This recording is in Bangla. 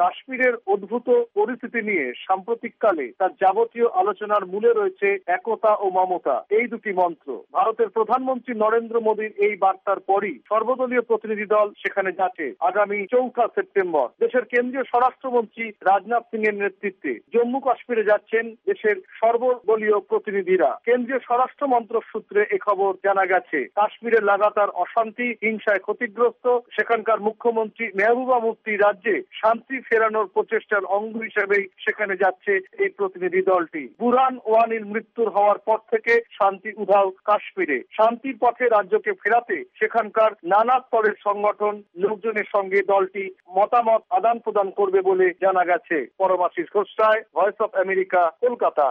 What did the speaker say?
কাশ্মীরের উদ্ভূত পরিস্থিতি নিয়ে সাম্প্রতিককালে তার যাবতীয় আলোচনার মূলে রয়েছে একতা ও মমতা, এই দুটি মন্ত্র। ভারতের প্রধানমন্ত্রী নরেন্দ্র মোদীর এই বার্তার পরই সর্বদলীয় প্রতিনিধি দল সেখানে যাচ্ছে। আগামী 4 সেপ্টেম্বর দেশের কেন্দ্রীয় স্বরাষ্ট্রমন্ত্রী রাজনাথ সিং এর নেতৃত্বে জম্মু কাশ্মীরে যাচ্ছেন দেশের সর্বদলীয় প্রতিনিধিরা। কেন্দ্রীয় স্বরাষ্ট্র মন্ত্রক সূত্রে এ খবর জানা গেছে। কাশ্মীরের লাগাতার অশান্তি, হিংসায় ক্ষতিগ্রস্ত সেখানকার মুখ্যমন্ত্রী মেহবুবা মুফতি রাজ্যে শান্তি ফেরানোর প্রচেষ্টার অঙ্গ হিসেবেই সেখানে যাচ্ছে এই প্রতিনিধি দলটি। বুরহান ওয়ানির মৃত্যুর হওয়ার পর থেকে শান্তি উধাও কাশ্মীরে। শান্তির পথে রাজ্যকে ফেরাতে সেখানকার নানা স্তরের সংগঠন লোকজনের সঙ্গে দলটি মতামত আদান প্রদান করবে বলে জানা গেছে। Paramashis Ghosh, voice of America, Kolkata.